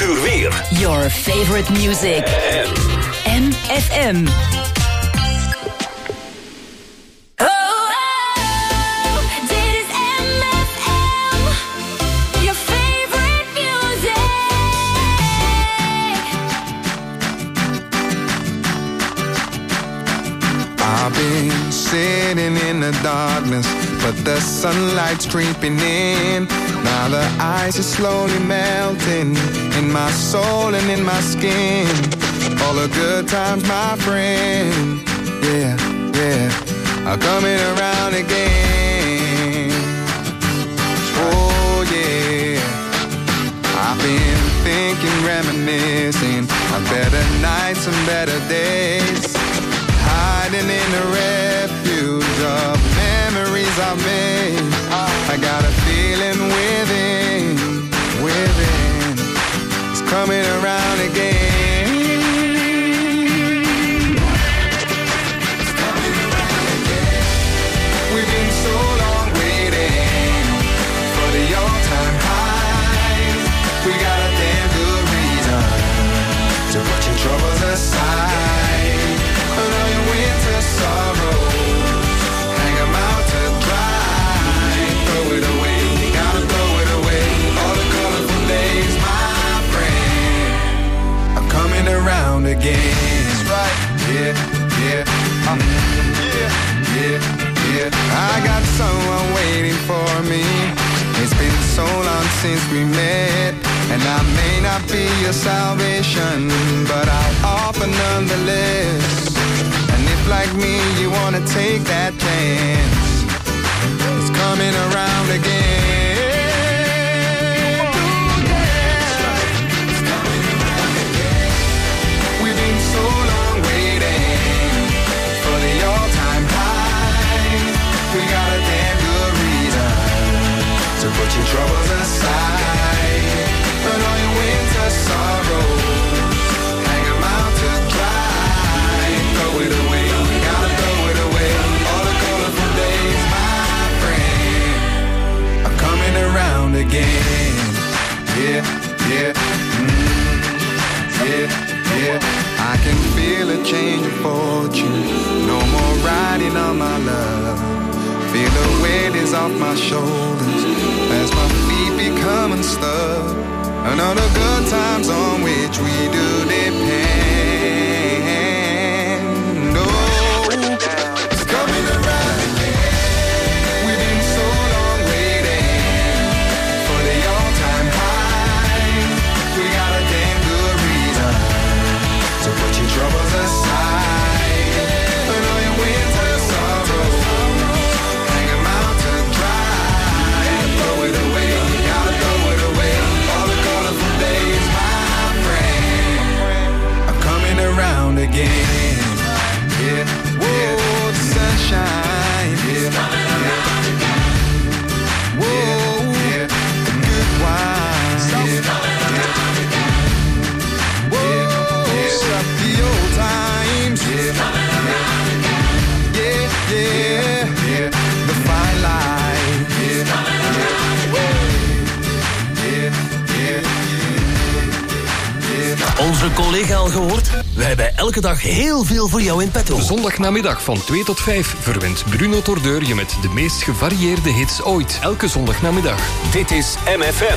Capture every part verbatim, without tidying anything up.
uur weer. Your favorite music. M F M. I've been sitting in the darkness, but the sunlight's creeping in. Now the ice is slowly melting in my soul and in my skin. All the good times, my friend, yeah, yeah, are coming around again. Oh yeah, I've been thinking, reminiscing of better nights and better days. Hiding in the refuge of memories I've made. I got a feeling within, within, it's coming around again. It's coming around again. We've been so long waiting for the all-time high. We got a damn good reason to put your troubles aside. All your winter sorrows, hang 'em out to dry. Throw it away, you gotta throw it away. All the colorful days, my friend, are coming around again. That's right, yeah, yeah, uh, yeah, yeah, yeah. I got someone waiting for me. It's been so long since we met, and I may not be your salvation, but I'll offer nonetheless. Like me, you wanna take that chance. It's coming around again. Ooh, yeah. It's coming around again. We've been so long waiting for the all-time high. We got a damn good reason to put your troubles aside. But all your winter sorrows, hang 'em out to dry. Throw it away. Around again, yeah, yeah, mm, yeah, yeah. I can feel a change of fortune. No more riding on my love. Feel the weight is off my shoulders as my feet become unstuck. And all the good times on which we do depend. Oh, it's coming around again. We've been so long waiting for the all-time high. We got a damn good reason to put your troubles aside. And all your winter sorrows, hang 'em out to dry. Throw it away, you gotta throw it away. All the colorful days, my friend, are coming around again. Yeah, yeah, the sunshine, yeah, yeah. Whoa, yeah, the good wine, yeah, yeah. Whoa, yeah, the old times, yeah, yeah, yeah, yeah, the fine line, yeah, yeah, yeah, yeah. Onze collega al gehoord? Wij hebben elke dag heel veel voor jou in petto. Zondagnamiddag van twee tot vijf verwint Bruno Tordeur je met de meest gevarieerde hits ooit. Elke zondagnamiddag. Dit is M F M.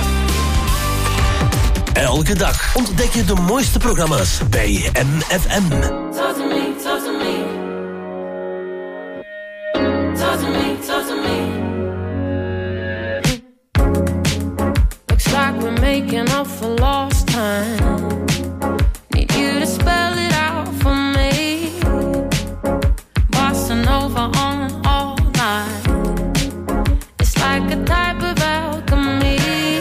Elke dag ontdek je de mooiste programma's bij M F M. Talk to me, talk to me. Talk to me, talk to me. Looks like we're making up for lost time. Need you to spell it out for me. Bossa Nova on all night. It's like a type of alchemy.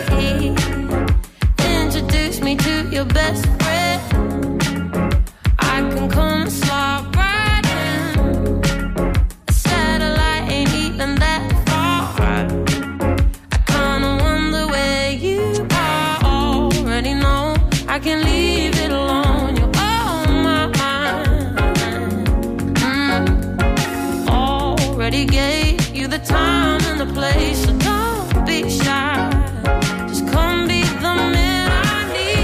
Introduce me to your best friend. I can come and slide right in. A satellite ain't even that far. I kinda wonder where you are. Already know I can leave it alone. You're on my mind. Mm. Already gave you the time and the place, so don't be shy. Just come be the man I need.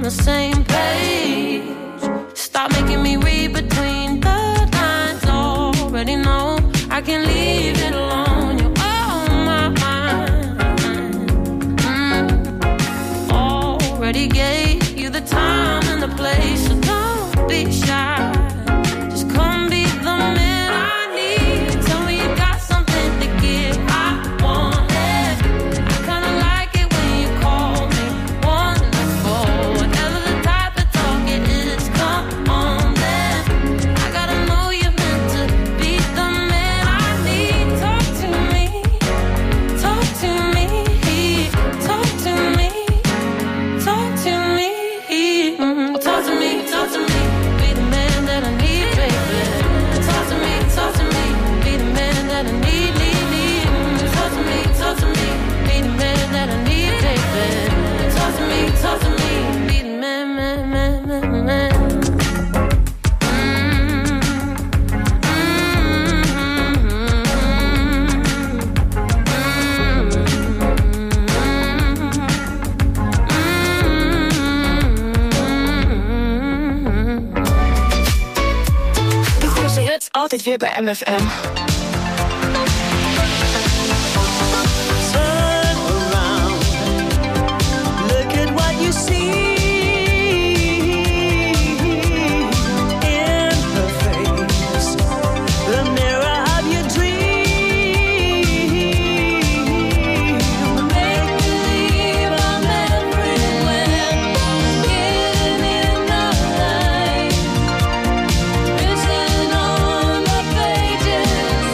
the same page. Stop making me read between the lines. Already know I can leave it alone. You're on my mind. Mm. Already gave you the time and the place, so don't be shy. Just come be the man I need. Tell me you got something to give. I want it. I kinda like it when you call me wonderful. Whatever the type of talk it is, come on then. I gotta know you're meant to be the man I need. Talk to me, talk to me, talk to me, talk to me, mm, talk to me, talk to me. Be the man that I need, baby. Talk to me, talk to me. Be the man that I need, need, need. Mm, talk to me, talk to me. Be the man that I need, baby. Talk to me, talk to me. Be the man, man, man, man, man. De grootste hits altijd weer bij M F M. Turn around, look at what you see in her face, the mirror of your dream. Make believe I'm everywhere, hidden in the light, written on the pages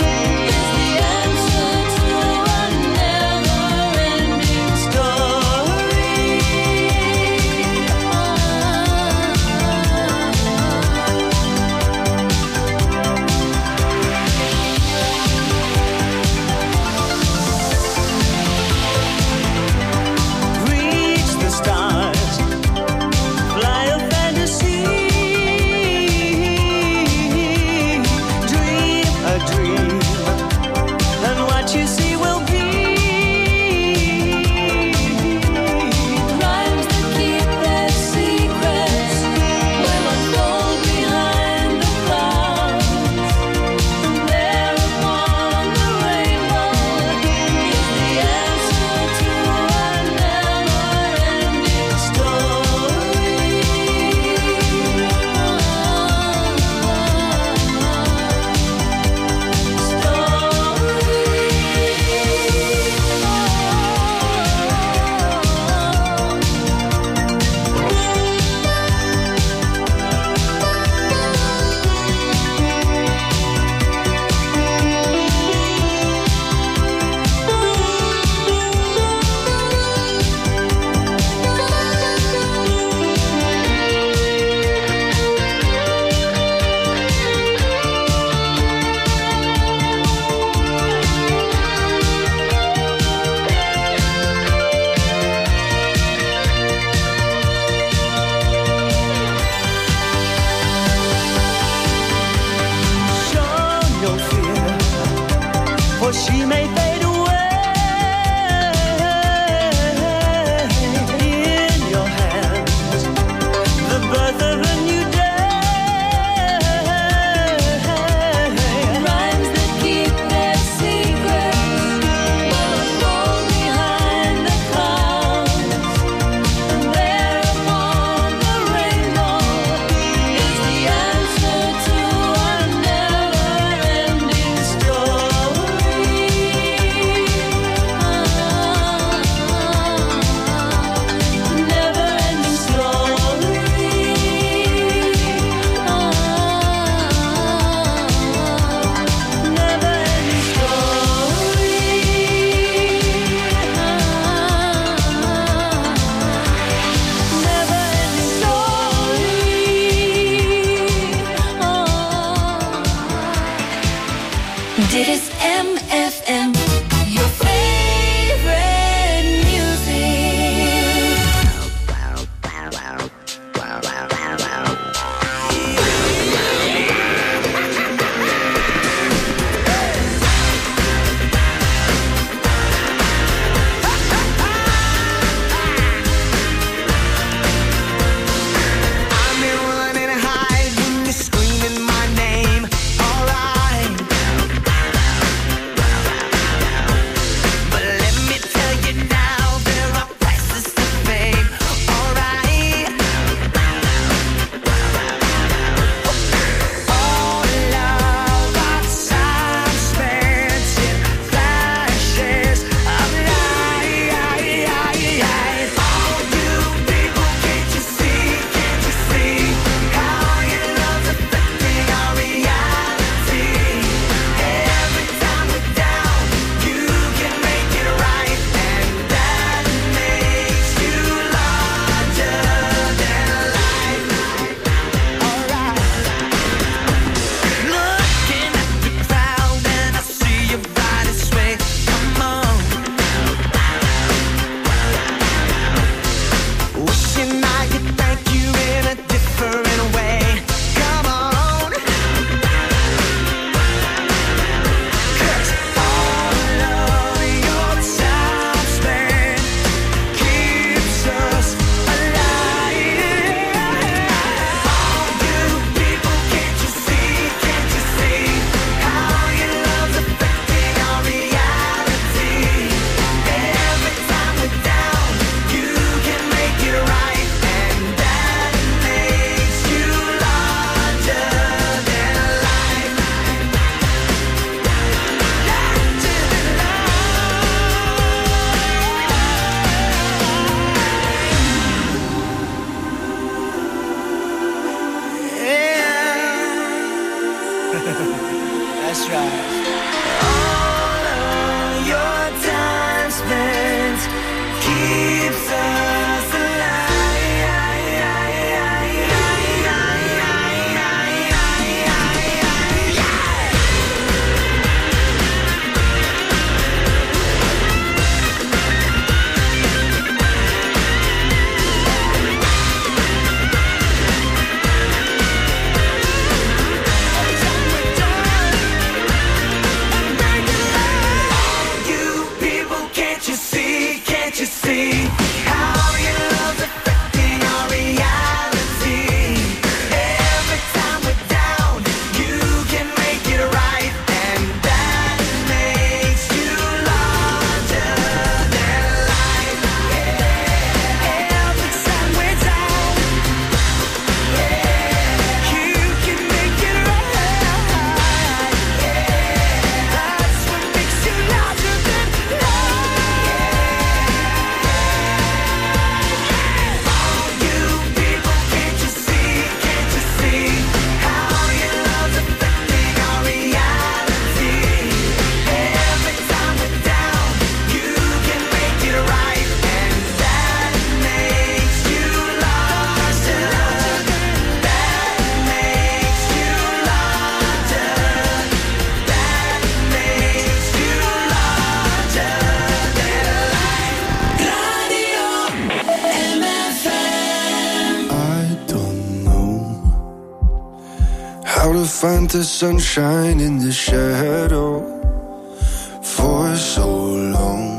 find the sunshine in the shadow for so long.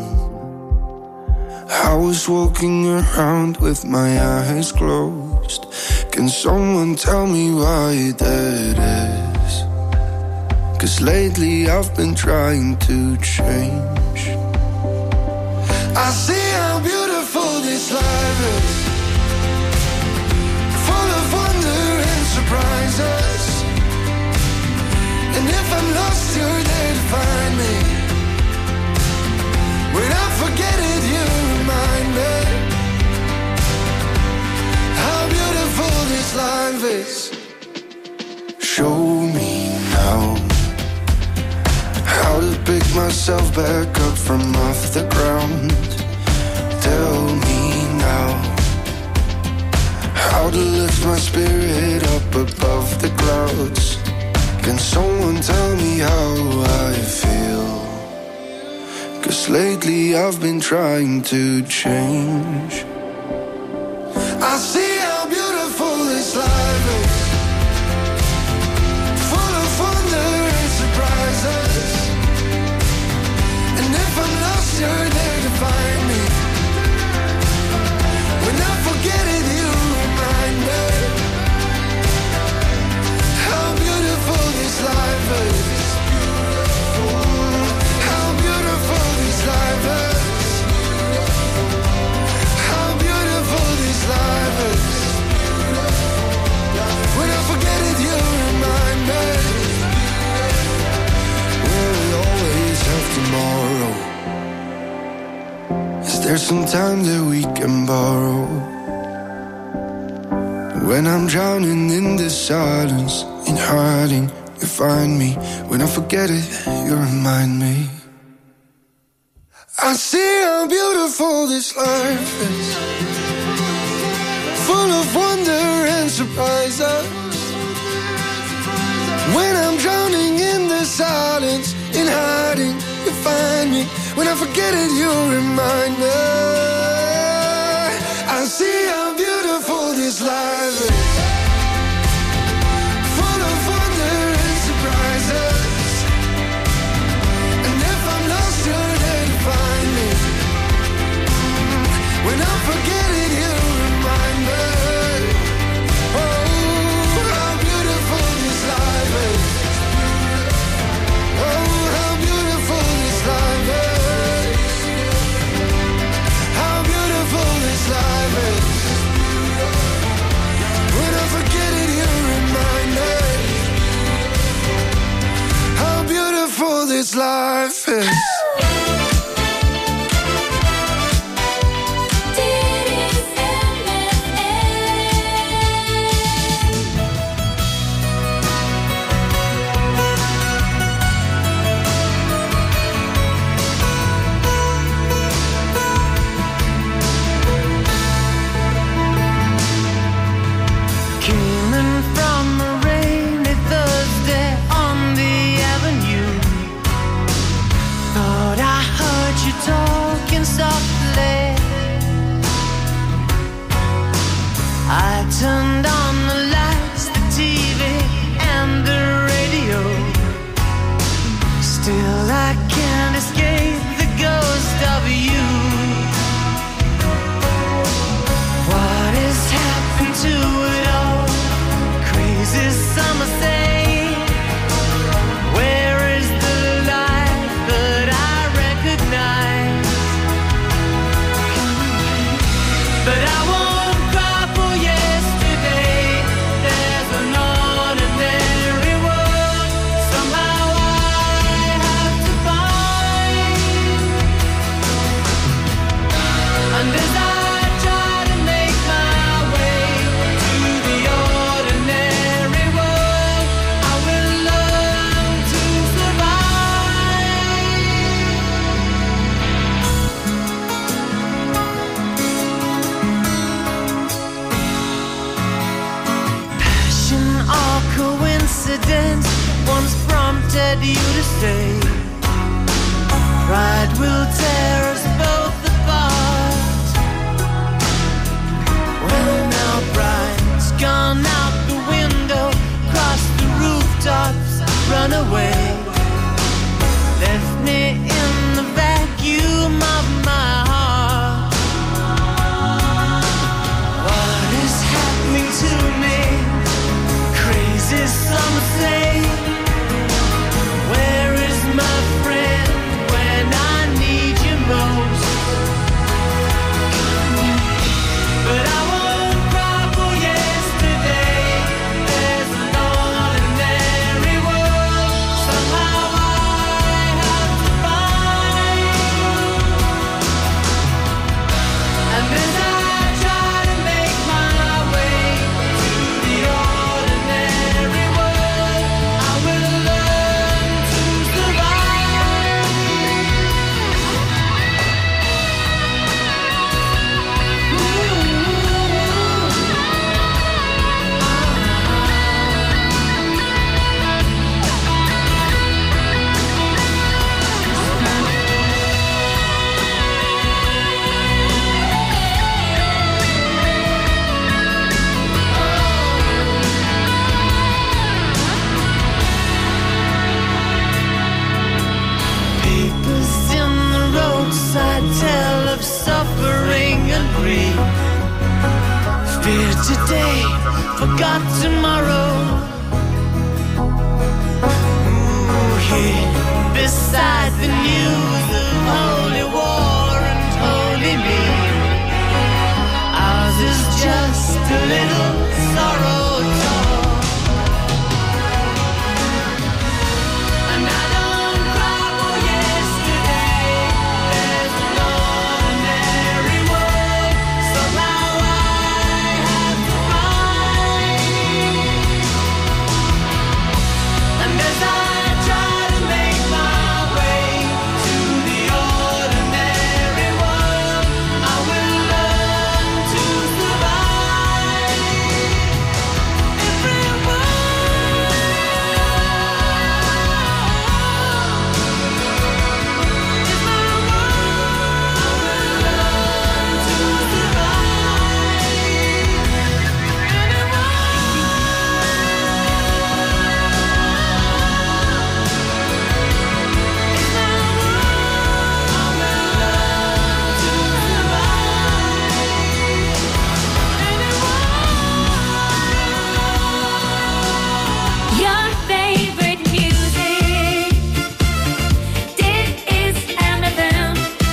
I was walking around with my eyes closed. Can someone tell me why that is? 'Cause lately I've been trying to change. I see how beautiful this life is, full of wonder and surprises. And if I'm lost, you're there to find me. When I forget it, you remind me how beautiful this life is. Show me now how to pick myself back up from off the ground. Tell me now how to lift my spirit up above the clouds. Can someone tell me how I feel? 'Cause lately I've been trying to change. I see how beautiful this life is, full of wonder and surprises. And if I'm lost, you're there to find me. When I forget it, you remind me how beautiful this life is. How beautiful this life is. How beautiful this life is. When I forget it, you remind me. Will we always have tomorrow? Is there some time that we can borrow? When I'm drowning in the silence, in hiding, you find me. When I forget it, you remind me. I see how beautiful this life is, full of wonder and surprises. When I'm drowning in the silence, in hiding, you find me. When I forget it, you remind me. I see how beautiful this life is, full of wonder and surprises. And if I'm lost, you're there to find me. When I forget it, you remind me. Oh, how beautiful this life is. Oh, how beautiful this life is. How beautiful this life is. When I forget it, you remind me how beautiful this life is. Turned on the lights, the T V, and the radio. Still I can't escape the ghost of you. What has happened to it all? Crazy summer say, where is the light that I recognize? But I won't once prompted you to say, pride will tear us both apart. Well, now pride's gone out the window, crossed the rooftop. suffering and grief. Fear today, forgot tomorrow. Ooh, here beside the news of holy war and holy me, ours is just a little sorrow talk. And I don't cry for yesterday. There's an ordinary world. Somehow I have to find. And as I try to make my way to the ordinary world, I will learn to survive. Your favorite music. Dit is M F M.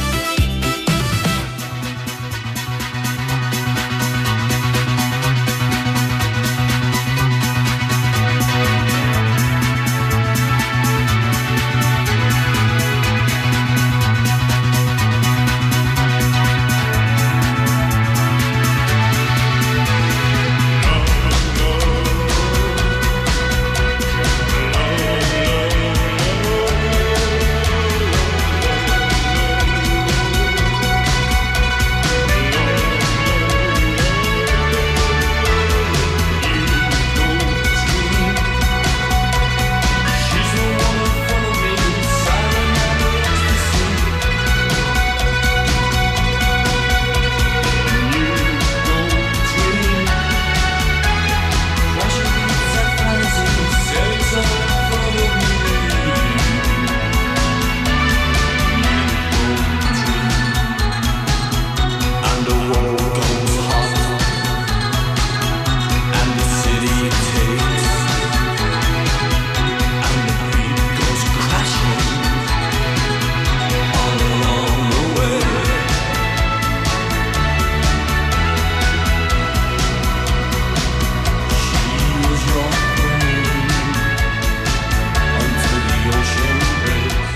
And the world goes hot, and the city takes, and the beat goes crashing all along the way. She was your friend until the ocean breaks,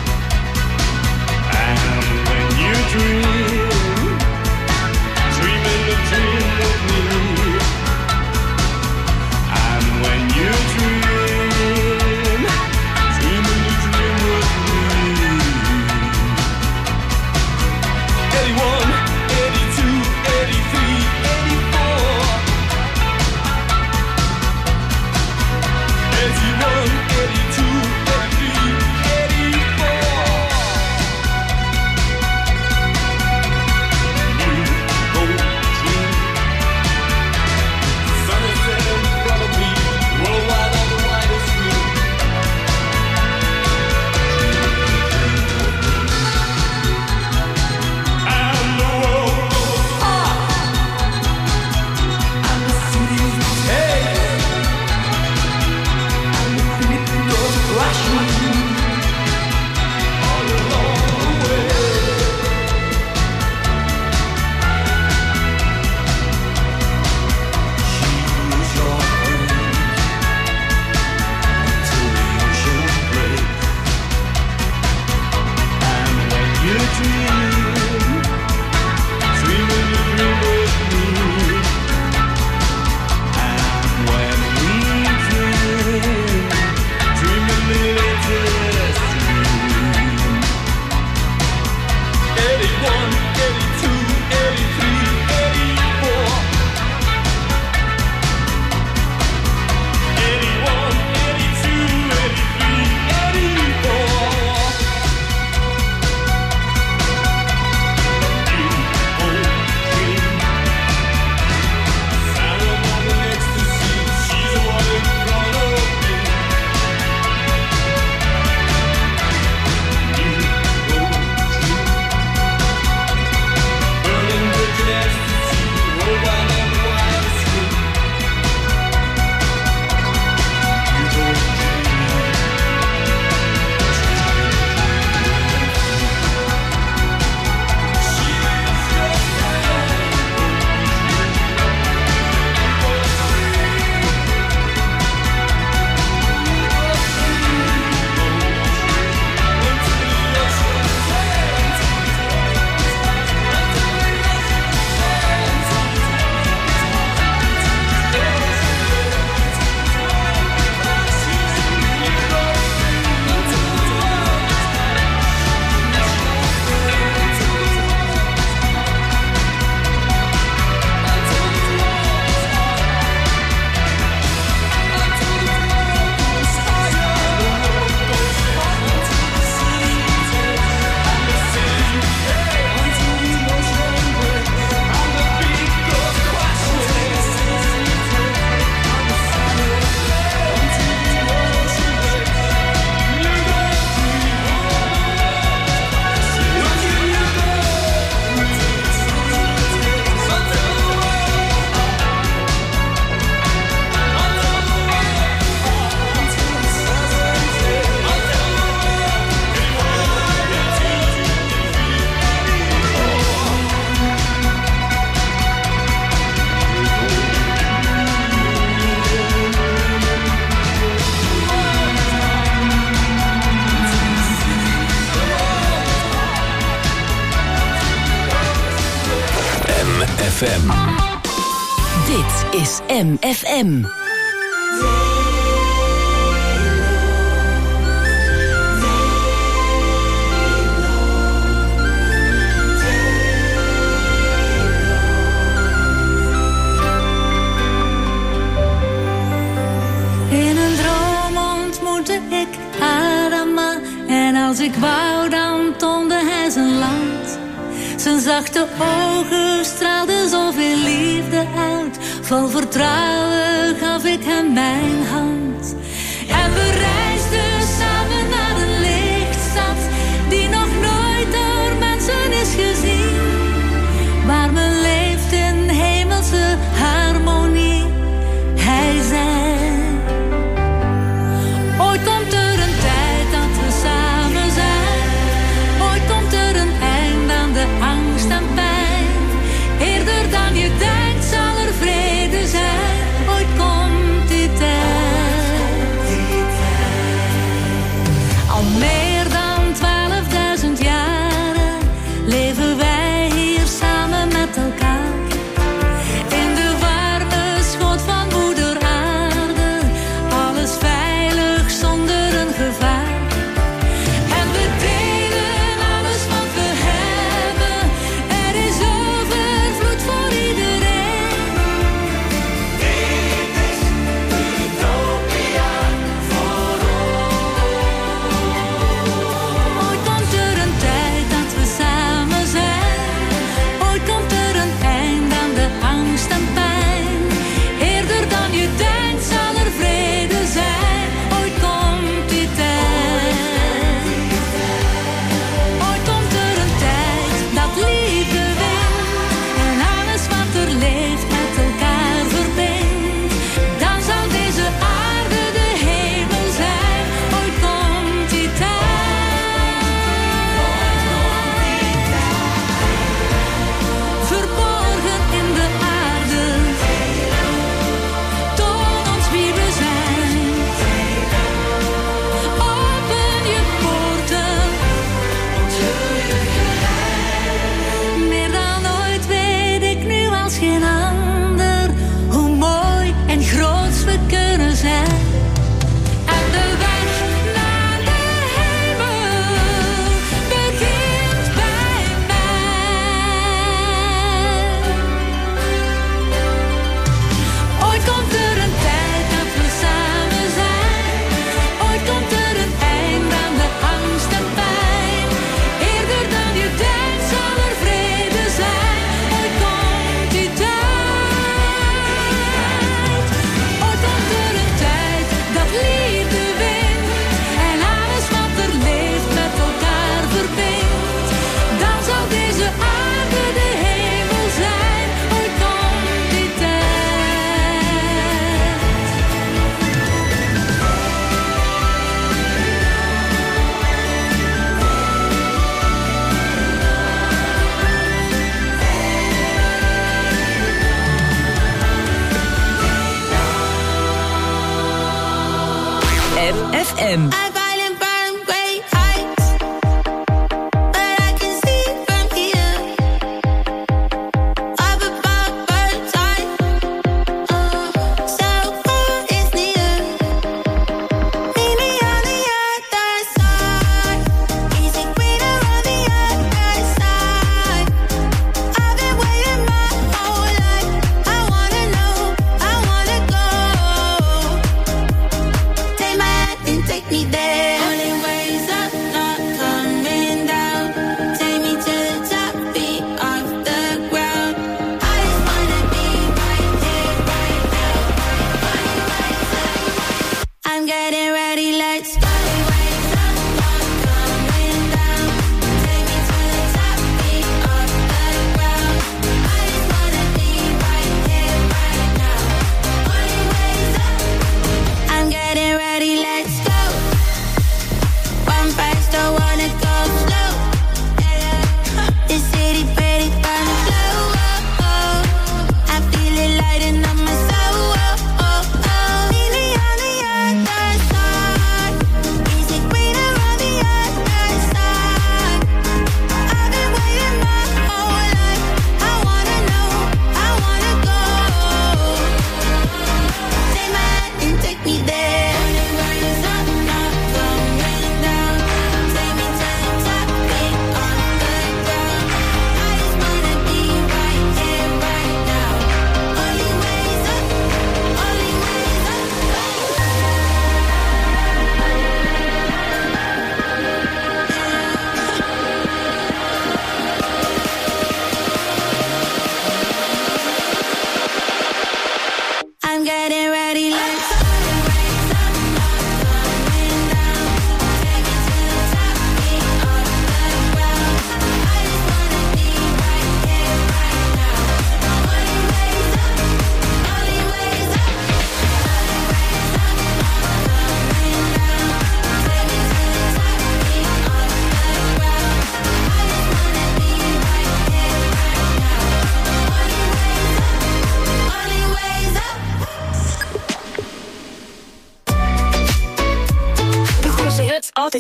and when you dream. Dreaming a dream with me, and when you dream, dreaming a dream with me. Eighty-one, eighty-two, eighty-three, eighty-four. Eighty-one, eighty-two, eighty-three, eighty-four. M F M. Dit is M F M. In een droom ontmoette ik Adama. En als ik wou, dan toonde hij zijn land. Zijn zachte ogen straalden zoveel liefde uit. Vol vertrouwen gaf ik hem mijn hand. En we reisden samen naar een lichtstad die nog nooit door mensen is gezien. Waar men leeft in hemelse harmonie. Hij zei: ooit komt er een tijd dat we samen zijn. Ooit komt er een eind aan de angst en pijn. Eerder dan je denkt zal er vrede zijn. Ooit komt die tijd. Al meer dan twaalfduizend jaren leven wij hier samen met elkaar. In de warme schoot van moeder aarde. Alles veilig zonder een gevaar. En we delen alles wat we hebben. Er is overvloed voor iedereen. Dit is Utopia voor ons. Ooit komt er een tijd dat we samen zijn. Ooit komt er een eind aan de angst en pijn. Eerder dan je denkt zal er vrede zijn. Ooit komt die tijd. Ooit komt er een tijd dat liefde wint. En alles wat er leeft met elkaar verbindt. Dan zal deze aarde de hemel zijn. Ooit komt die tijd. Verborgen in de aarde. Toon ons wie we zijn. Open je poorten. Meer dan ooit weet ik nu als geen ander hoe mooi en groot we kunnen zijn. En de weg naar de hemel begint bij mij. Ooit komt er een tijd dat we samen zijn. Ooit komt er een eind aan de angst en pijn. Eerder dan je denkt zal er vrede zijn. Ooit komt die tijd. Ooit komt er een tijd dat liefde wint. En alles wat er leeft met elkaar verbindt. Dan zal deze aarde de hemel zijn. Ooit komt die tijd. M F M. I'm falling from great heights, but I can see from here. Up above bird's eye, uh, so far is near. Meet me on the other side. Is it greener on the other side? I've been waiting my whole life. I wanna know, I wanna go. Take my hand and take me there.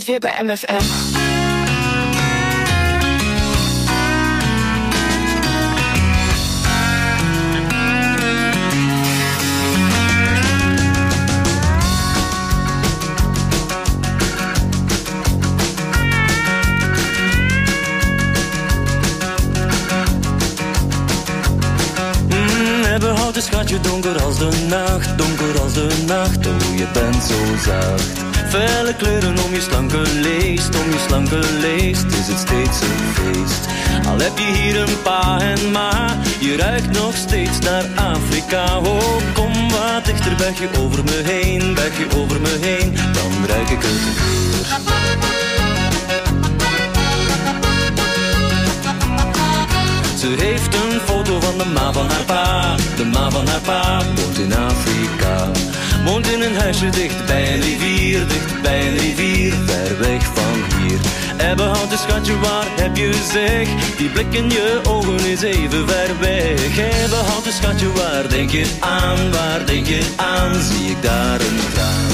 altijd weer bij M F M. Behoud schatje donker als de nacht, donker als de nacht, oh je bent zo zacht. Felle kleuren om je slanke leest, om je slanke leest, is het steeds een feest. Al heb je hier een pa en ma, je ruikt nog steeds naar Afrika. Oh, kom wat dichter, buig je over me heen, buig je over me heen, dan ruik ik het weer. Ze heeft een foto van de ma van haar pa. De ma van haar pa woont in Afrika. Woont in een huisje dicht bij een rivier, dicht bij een rivier, ver weg van hier. Ebbehout, een schatje, waar heb je zeg? Die blik in je ogen is even ver weg. Ebbehout, een schatje, waar denk je aan? Waar denk je aan? Zie ik daar een traan?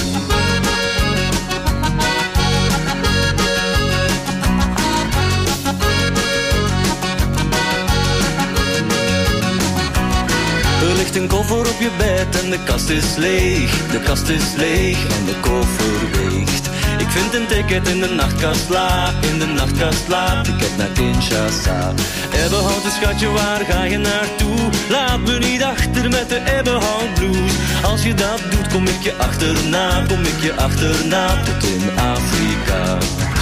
Er ligt een koffer op je bed en de kast is leeg. De kast is leeg en de koffer weegt. Ik vind een ticket in de nachtkast la, in de nachtkast la, ticket naar Kinshasa. Ebbehout, een schatje, waar ga je naartoe? Laat me niet achter met de Ebbehout blues. Als je dat doet, kom ik je achterna, kom ik je achterna tot in Afrika.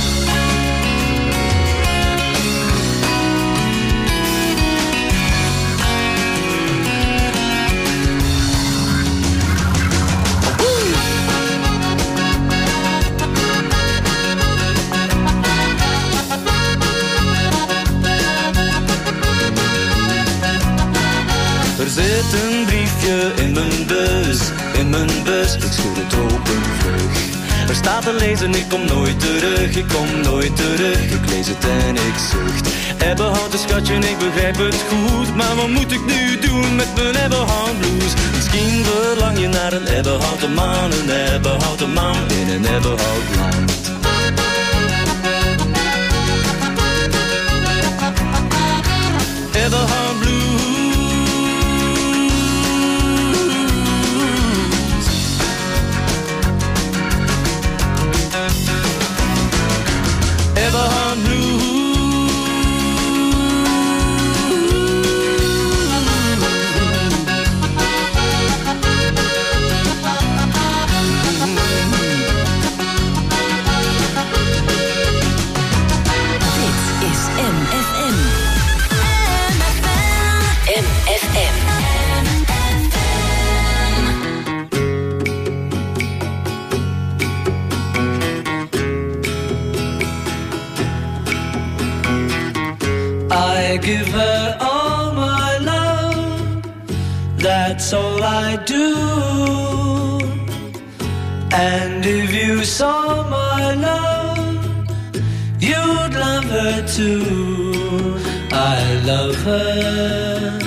Er zit een briefje in mijn bus, in mijn bus, ik schud het open vlug. Er staat te lezen, ik kom nooit terug, ik kom nooit terug, ik lees het en ik zucht. Ebbehout, een schatje, ik begrijp het goed, maar wat moet ik nu doen met mijn Ebbehout blues? Misschien verlang je naar een Ebbehouten man, een Ebbehouten man in een Ebbehout land. Ebbehout blues. Ebbehout blues. Dit is M F M. M F M. I give her all my love, that's all I do. And if you saw my love, you'd love her too. I love her.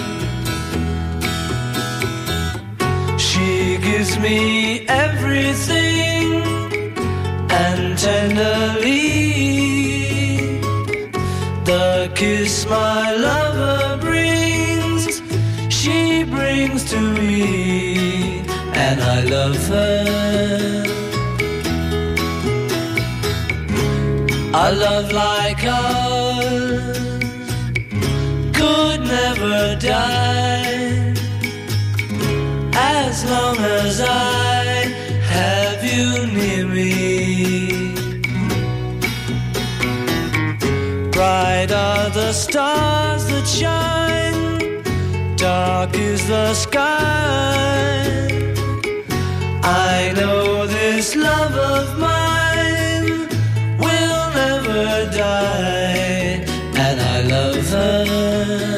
She gives me everything, and tenderly the kiss my lover brings, she brings to me, and I love her. A love like ours could never die, as long as I have you near me. Bright are the stars that shine, dark is the sky. I know this love of mine will never die, and I love her.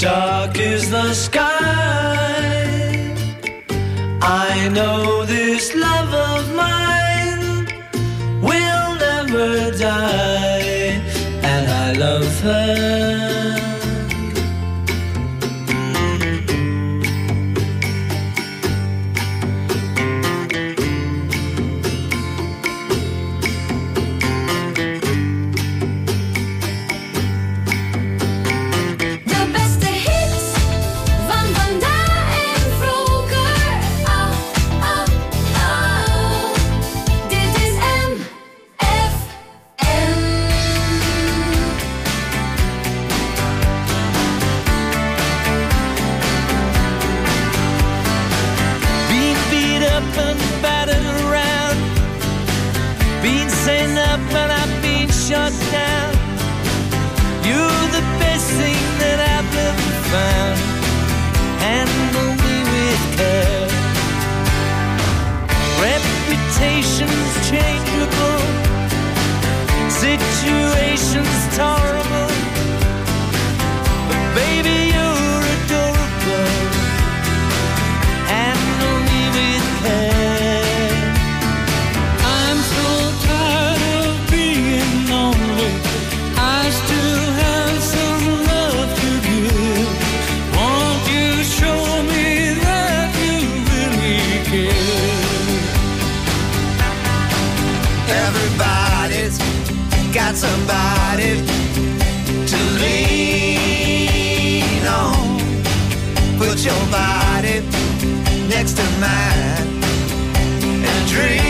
dark is the sky. I know this love of mine will never die, and I love her. Shut down. You're the best thing that I've ever found. Handle me with care. Reputation's changeable, situation's tolerable, but baby you're adorable. Handle me with care. I'm so tired of being lonely. I still have some love to give. Won't you show me that you really care? Everybody's got somebody to lean on. Put your body next to mine and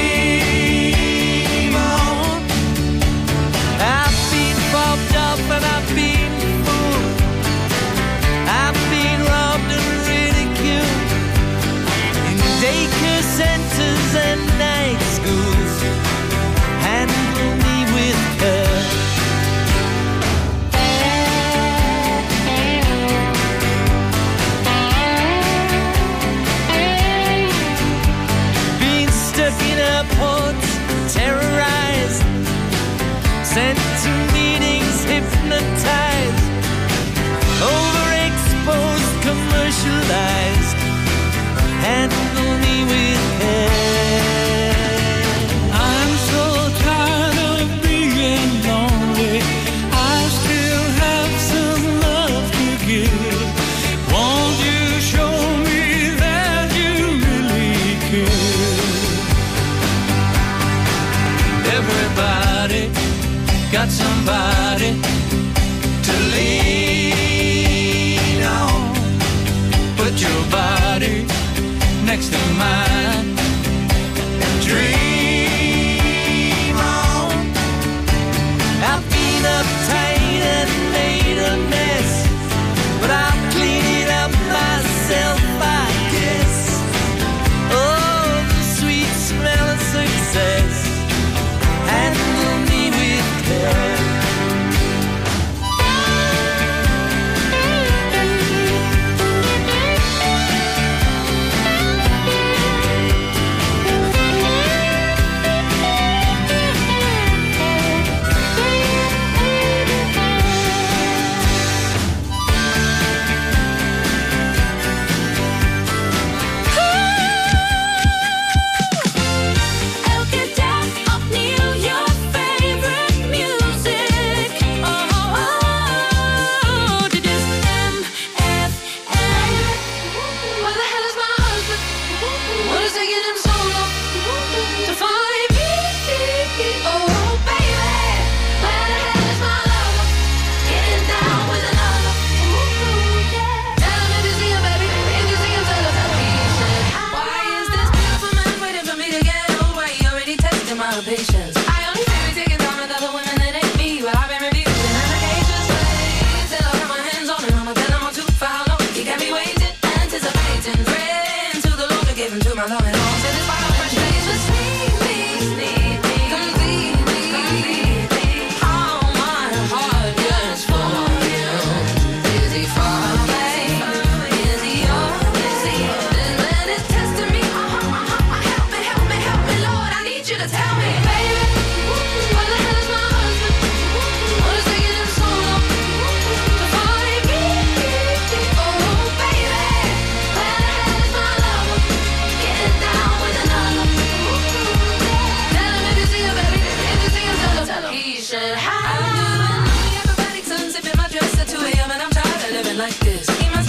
dream on. I've been bobbed up and I've been fooled. I've been robbed and ridiculed in daycare centers and night schools. Handle me with care. Been stuck in a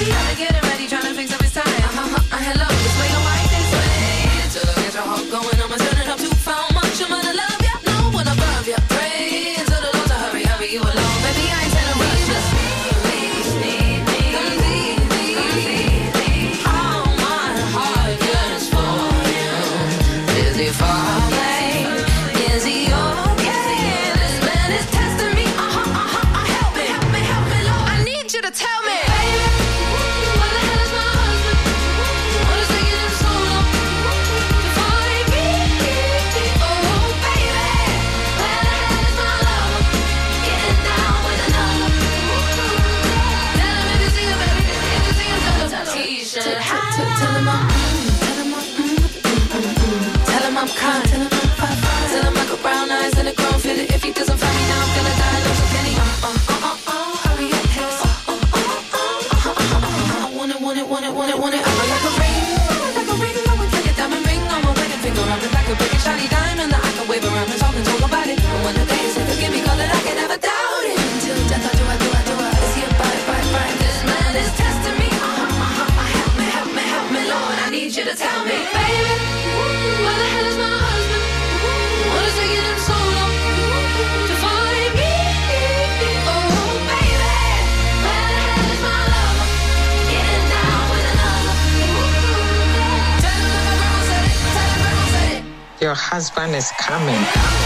be out there getting ready, trying to fix up his tie. Uh-huh, uh, hello, this way or white this way. Till I get your heart going, I'ma turn it up to how much I'm gonna love ya. No one above ya. Pray to the Lord to hurry, hurry you along. Baby, I ain't telling rush. Just need me, need me, come need me, come need me. All my heart yearns for you. Is he far away? Is he okay? This man is testing me. Uh-huh, uh-huh, uh, help me, help me, help me, Lord. I need you to tell me. Baby, where the hell is my husband? What is taking him so long to find me? Oh, baby, where the hell is my lover? Getting down with another. Tell him if you see him, baby. If you see him, tell him. T-shirt, tell him I'm, tell him I'm, tell him I'm kind, tell him I'm fine, tell him I got brown eyes and a grown fitted. If he doesn't find me now, I'm gonna die. Love so Kenny. Uh, uh, uh, uh, uh, hurry up, his. Uh, uh, uh, uh, uh, uh, uh, uh, I want it, want it, want it, want it, want it. I would like a ring, I would like a ring, I would like a diamond ring on my wedding finger. I would like a big shiny diamond that I can wave around and talk and talk about it. And when the day is here, give me call it, I can never doubt it. Until death, I do, I do, I do, I is he about it, right, right. This man is testing me. Uh, uh, uh, uh, help me, help me, help me, Lord. I need you to tell me, baby, where the hell is my husband? What is taking him so long to find me? Oh, baby, where the hell is my lover? Getting down with another. Tell him that my grandma said it. Tell him grandma said it. Your husband is coming.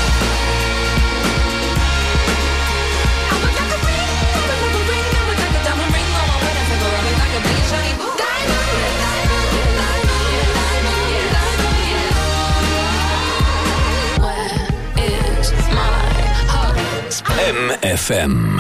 I would like a ring, I would like a ring, I would like a diamond ring on my wedding finger. I would like a big shiny diamond, diamond, diamond, diamond, diamond. Where is my husband? M F M.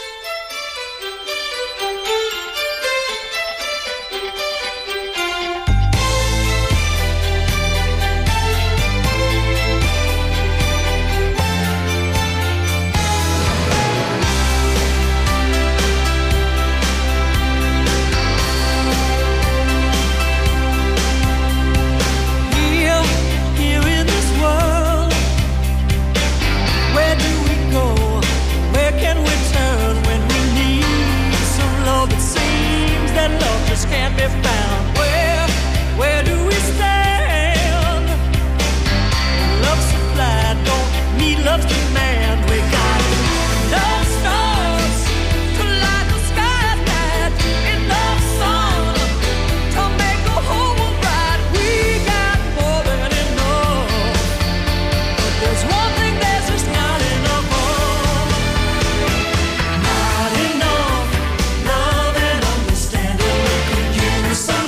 Here, here in this world, where do we go? Where can we turn when we need some love? It seems that love just can't be found. Where, where do we stand? Love supply don't meet love's demand. We got enough stars to light the sky bright, enough sun to make the whole world bright. We got more than enough, but there's one thing that's just not enough of. Not enough love and understanding. We could use some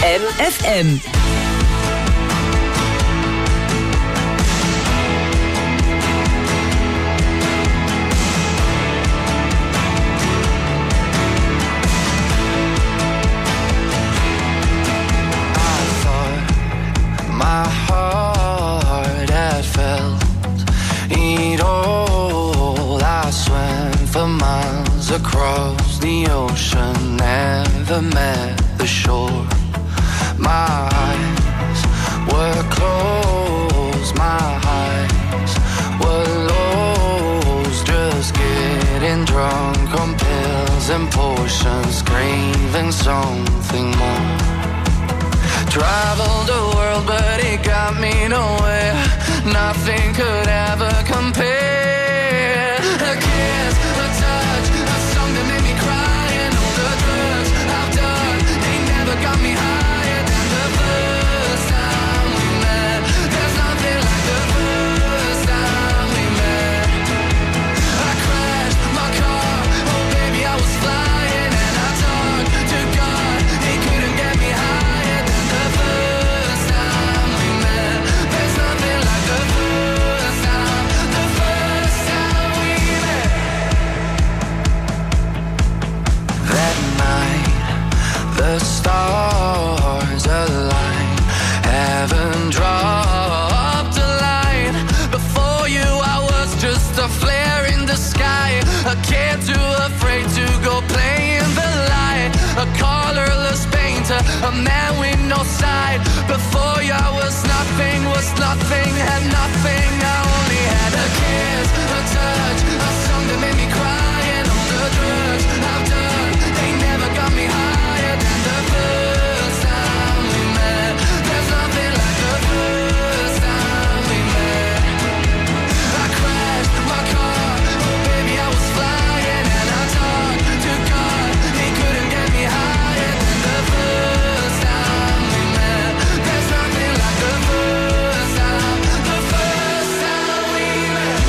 M F M. My heart had felt it all. I swam for miles across the ocean, never met the shore. My eyes were closed, my eyes were lost, just getting drunk on pills and potions, craving something more. Traveled the world, but it got me nowhere. Nothing could ever compare. A kiss, a touch, a song that made me cry, and all the drugs I've done, they never got me higher than the first time we met. There's nothing like the first time we met. I crashed my car, oh baby I was flying, and I talked to God, he couldn't get me higher. The stars align, heaven dropped a line. Before you I was just a flare in the sky, a kid too afraid to go play in the light, a colorless painter, a man with no side. Before you I was nothing, was nothing, had nothing. I only had a kiss, a touch, a song that made me cry, and all the drugs I've done, they never got me higher than the first time we met. There's nothing like the first time we met. I crashed my car, oh baby I was flying, and I talked to God, he couldn't get me higher than the first time we met. There's nothing like the first time, the first time we met.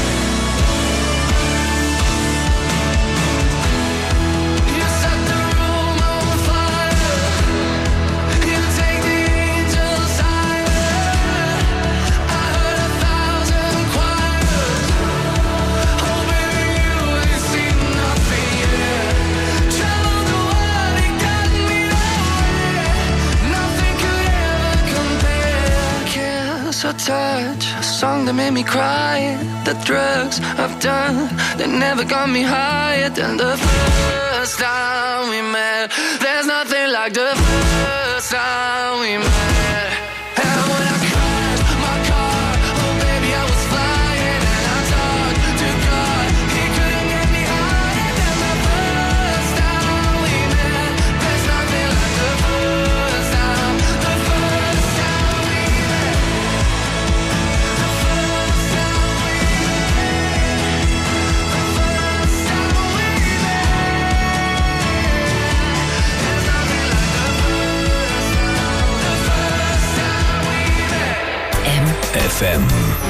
You set the room on fire, you take the angels higher. I heard a thousand choirs, oh baby you ain't seen nothing yet. Traveled the world, it got me nowhere. Nothing could ever compare. Kiss or touch, a song that made me cry. The drugs I've done, they never got me higher than the first time we met. There's nothing like the first time we met. And when I crashed my car, oh baby I was flying, and I talked to God, he couldn't get me higher than the first time we met. There's nothing like the first time, the first time we met. The first time we met. The first time we met. There's nothing like the first time, the first time we met. M F M.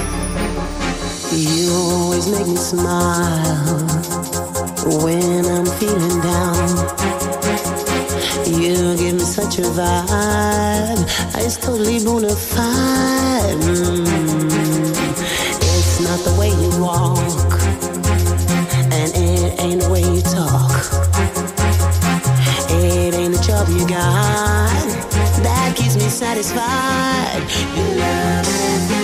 You always make me smile when I'm feeling down. You give me such a vibe, it's totally bona fide. Mm. It's not the way you walk, and it ain't the way you talk. It ain't the job you got that keeps me satisfied. You love it.